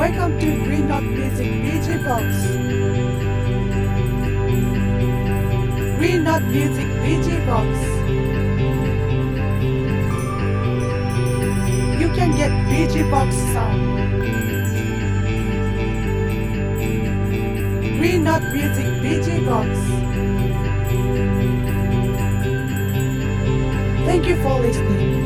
Welcome to Green Knot Music DJ Box. Green Knot Music DJ Box. You can get DJ Box sound. Green Knot Music DJ Box. Thank you for listening.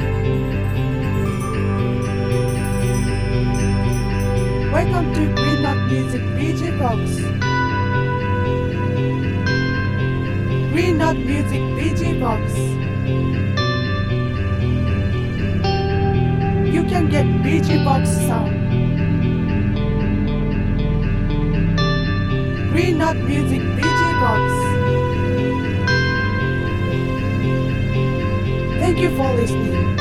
Welcome to Green Knot Music DJ Box. Green Knot Music DJ Box. You can get DJ Box sound. Green Knot Music DJ Box. Thank you for listening.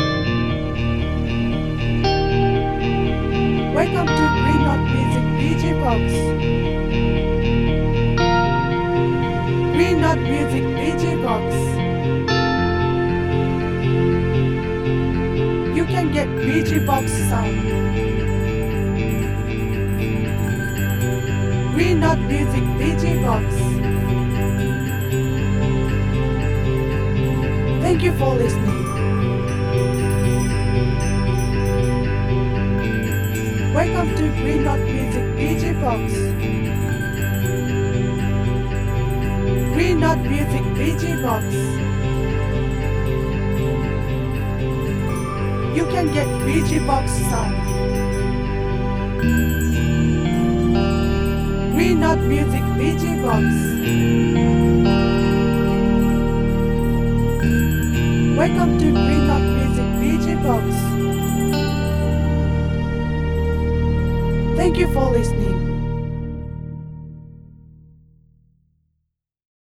Welcome to Green Knot Music DJ Box. Green Knot Music DJ Box. You can get DJ Box sound. Green Knot Music DJ Box. Thank you for listening. Welcome to Green Knot Music DJ Box. Green Knot Music DJ Box. You can get DJ Box sound. Green Knot Music DJ Box. Welcome to Green Knot Music DJ Box. Thank you for listening.